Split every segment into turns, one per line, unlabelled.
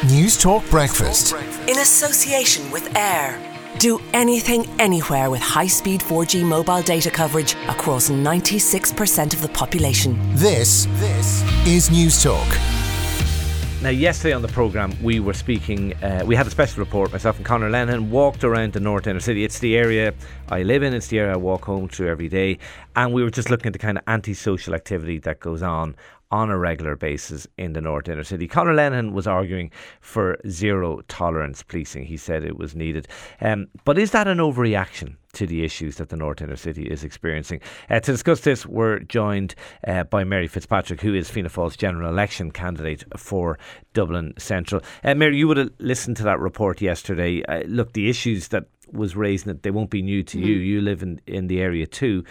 News Talk Breakfast.
In association with Air. Do anything, anywhere with high-speed 4G mobile data coverage across 96% of the population.
This is News Talk.
Now, yesterday on the programme, we were speaking, we had a special report. Myself and Conor Lennon walked around the North Inner City. It's the area I live in, it's the area I walk home to every day. And we were just looking at the kind of antisocial activity that goes on a regular basis in the North Inner City. Conor Lennon was arguing for zero tolerance policing. He said it was needed. But is that an overreaction to the issues that the North Inner City is experiencing? To discuss this, we're joined by Mary Fitzpatrick, who is Fianna Fáil's general election candidate for Dublin Central. Mary, you would have listened to that report yesterday. Look, the issues that was raised, they won't be new to you. You live in the area too.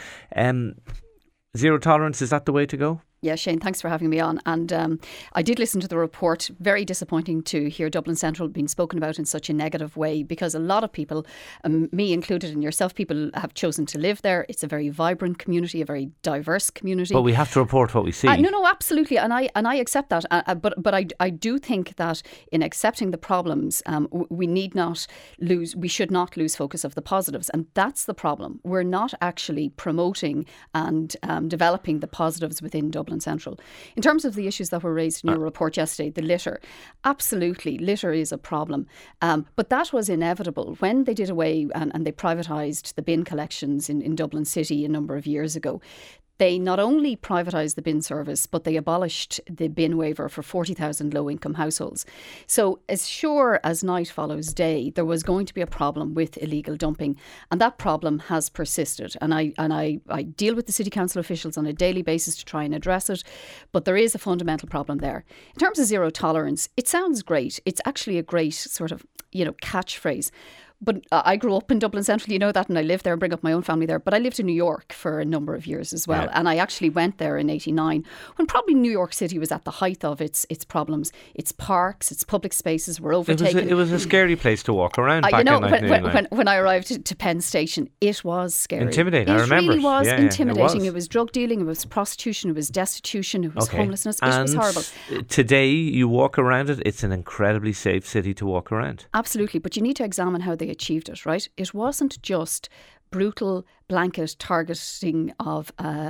Zero tolerance, is that the way to go?
Yeah, Shane, thanks for having me on. And I did listen to the report. Very disappointing to hear Dublin Central being spoken about in such a negative way, because a lot of people, me included and yourself, people have chosen to live there. It's a very vibrant community, a very diverse community.
But we have to report what we see.
No, absolutely. And I accept that. But I do think that in accepting the problems, we should not lose focus of the positives. And that's the problem. We're not actually promoting and developing the positives within Dublin Central. In terms of the issues that were raised in your report yesterday, the litter, absolutely, litter is a problem. But that was inevitable when they did away and they privatised the bin collections in Dublin City a number of years ago. They not only privatised the bin service, but they abolished the bin waiver for 40,000 low-income households. So as sure as night follows day, there was going to be a problem with illegal dumping, and that problem has persisted. And I deal with the City Council officials on a daily basis to try and address it, but there is a fundamental problem there. In terms of zero tolerance, it sounds great. It's actually a great sort of, catchphrase. But I grew up in Dublin Central, you know that, and I lived there and bring up my own family there. But I lived in New York for a number of years as well. Yeah. And I actually went there in 89 when probably New York City was at the height of its problems. Its parks, its public spaces were overtaken.
It was a scary place to walk around back in 1989.
When I arrived to Penn Station, it was scary.
Intimidating, I remember.
It really was intimidating.
It
was drug dealing, it was prostitution, it was destitution, it was homelessness. It was horrible.
Today, you walk around it, it's an incredibly safe city to walk around.
Absolutely, but you need to examine how they achieved it, right? It wasn't just brutal blanket targeting of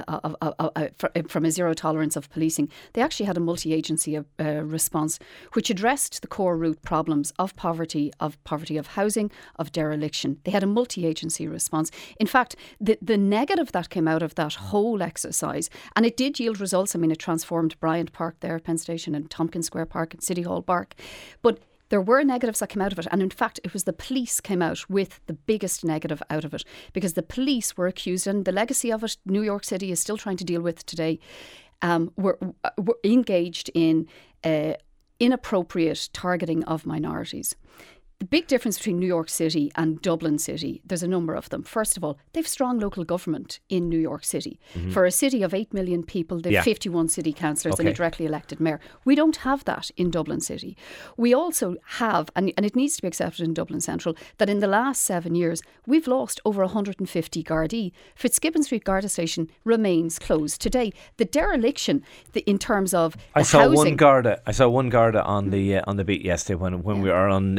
from a zero tolerance of policing. They actually had a multi-agency response which addressed the core root problems of poverty of housing, of dereliction. They had a multi-agency response. In fact, the negative that came out of that whole exercise, and it did yield results. I mean, it transformed Bryant Park there, Penn Station, and Tompkins Square Park and City Hall Park. But there were negatives that came out of it. And in fact, it was the police came out with the biggest negative out of it, because the police were accused, and the legacy of it, New York City is still trying to deal with today, were engaged in inappropriate targeting of minorities. The big difference between New York City and Dublin City, there's a number of them. First of all, they've strong local government in New York City. Mm-hmm. For a city of 8 million people, they've 51 city councillors and a directly elected mayor. We don't have that in Dublin City. We also have, and it needs to be accepted in Dublin Central, that in the last 7 years, we've lost over 150 Gardaí. Fitzgibbon Street Garda Station remains closed today. The dereliction, in terms of
I saw one Garda on the beat yesterday when we were on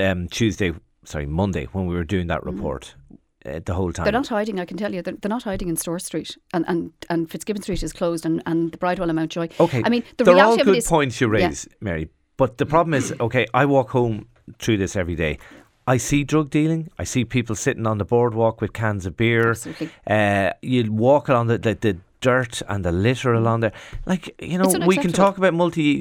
Monday, when we were doing that report. The whole time.
They're not hiding, I can tell you. They're not hiding in Store Street, and Fitzgibbon Street is closed, and the Bridewell and Mountjoy.
Okay,
I mean,
they're all good points you raise, Mary. But the problem is, I walk home through this every day. I see drug dealing. I see people sitting on the boardwalk with cans of beer.
Absolutely.
You walk along the dirt and the litter along there. We can talk about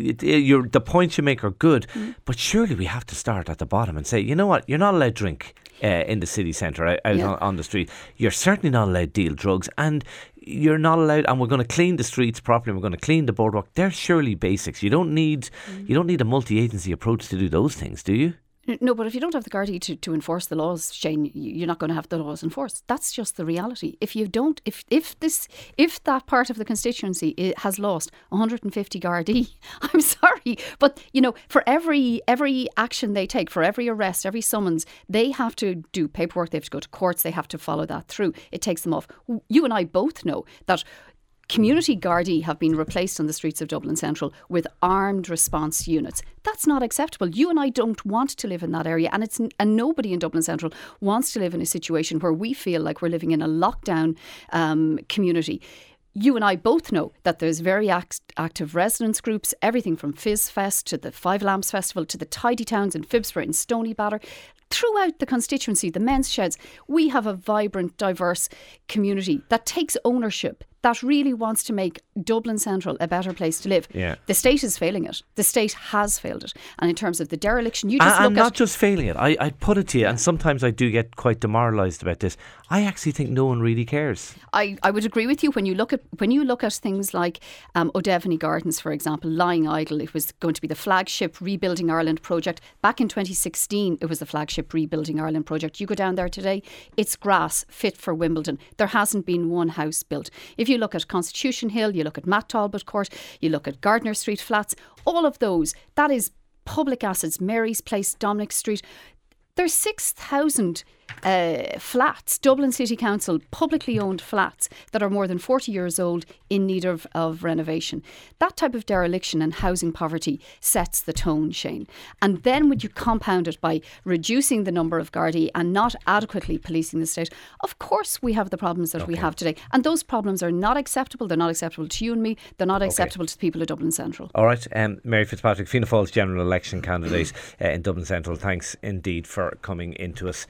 the points you make are good, but surely we have to start at the bottom and say, you know what, you're not allowed to drink in the city centre out on the street. You're certainly not allowed to deal drugs, and you're not allowed, and we're going to clean the streets properly, we're going to clean the boardwalk. They're surely basics. You don't need a multi-agency approach to do those things, do you?
No, but if you don't have the Gardaí to enforce the laws, Shane, you're not going to have the laws enforced. That's just the reality. If you don't, if that part of the constituency has lost 150 Gardaí, I'm sorry, but for every action they take, for every arrest, every summons, they have to do paperwork. They have to go to courts. They have to follow that through. It takes them off. You and I both know that Community Gardaí have been replaced on the streets of Dublin Central with armed response units. That's not acceptable. You and I don't want to live in that area, and nobody in Dublin Central wants to live in a situation where we feel like we're living in a lockdown community. You and I both know that there's very active residents groups, everything from Fizz Fest to the Five Lamps Festival to the Tidy Towns in Phibsborough and Stony Batter. Throughout the constituency, the men's sheds, we have a vibrant, diverse community that takes ownership, that really wants to make Dublin Central a better place to live.
Yeah.
The state is failing it. The state has failed it. And in terms of the dereliction, you just
I'm not just failing it. I put it to you, and sometimes I do get quite demoralised about this. I actually think no one really cares.
I would agree with you when you look at things like O'Devany Gardens, for example, lying idle. It was going to be the flagship Rebuilding Ireland project. Back in 2016, it was the flagship Rebuilding Ireland project. You go down there today, it's grass fit for Wimbledon. There hasn't been one house built. If you look at Constitution Hill, you look at Matt Talbot Court, you look at Gardner Street Flats, all of those, that is public assets. Mary's Place, Dominic Street. There's 6,000 flats, Dublin City Council publicly owned flats that are more than 40 years old in need of renovation. That type of dereliction and housing poverty sets the tone, Shane. And then would you compound it by reducing the number of Gardaí and not adequately policing the state? Of course we have the problems that we have today. And those problems are not acceptable. They're not acceptable to you and me. They're not acceptable to the people of Dublin Central.
All right. Mary Fitzpatrick, Fianna Fáil's general election candidate in Dublin Central. Thanks indeed for coming into us